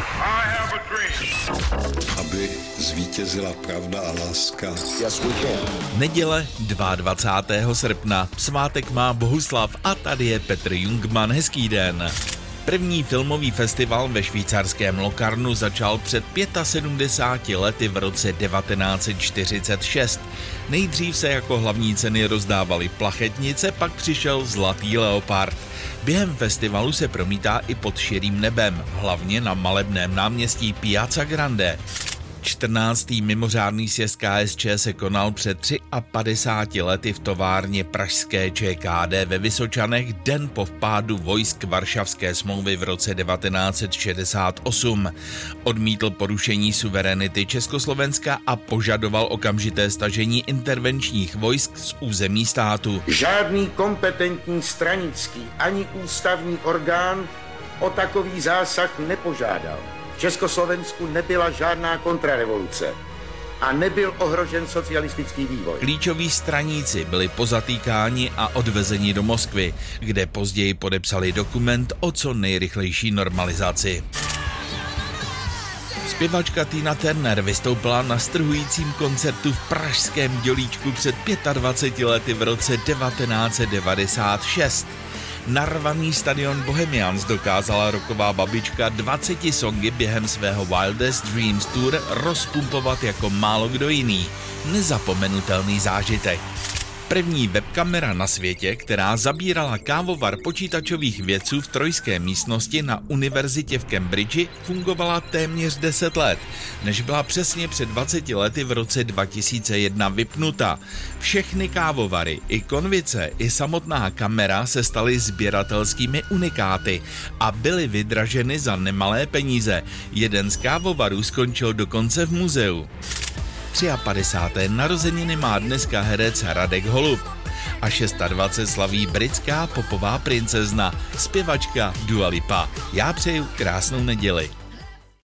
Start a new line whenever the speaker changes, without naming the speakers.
Aby zvítězila pravda a láska.
Neděle 22. srpna. Svátek má Bohuslav a tady je Petr Jungmann. Hezký den. První filmový festival ve švýcarském Locarnu začal před 75 lety v roce 1946. Nejdřív se jako hlavní ceny rozdávaly plachetnice, pak přišel Zlatý leopard. Během festivalu se promítá i Pod širým nebem, hlavně na malebném náměstí Piazza Grande. 14. mimořádný sjezd KSČ se konal před 53 lety v továrně pražské ČKD ve Vysočanech den po vpádu vojsk Varšavské smlouvy v roce 1968. Odmítl porušení suverenity Československa a požadoval okamžité stažení intervenčních vojsk z území státu.
Žádný kompetentní stranický ani ústavní orgán o takový zásah nepožádal. V Československu nebyla žádná kontrarevoluce a nebyl ohrožen socialistický vývoj.
Klíčoví straníci byli pozatýkáni a odvezeni do Moskvy, kde později podepsali dokument o co nejrychlejší normalizaci. Zpěvačka Tina Turner vystoupila na strhujícím koncertu v pražském Dělíčku před 25 lety v roce 1996. Narvaný stadion Bohemians dokázala rocková babička 20 songy během svého Wildest Dreams Tour rozpumpovat jako málo kdo jiný. Nezapomenutelný zážitek. První webkamera na světě, která zabírala kávovar počítačových vědců v trojské místnosti na univerzitě v Cambridge, fungovala téměř 10 let, než byla přesně před 20 lety v roce 2001 vypnuta. Všechny kávovary, i konvice, i samotná kamera se staly sběratelskými unikáty a byly vydraženy za nemalé peníze. Jeden z kávovarů skončil dokonce v muzeu. 53. narozeniny má dneska herec Radek Holub a 26 slaví britská popová princezna, zpěvačka Dua Lipa. Já přeju krásnou neděli.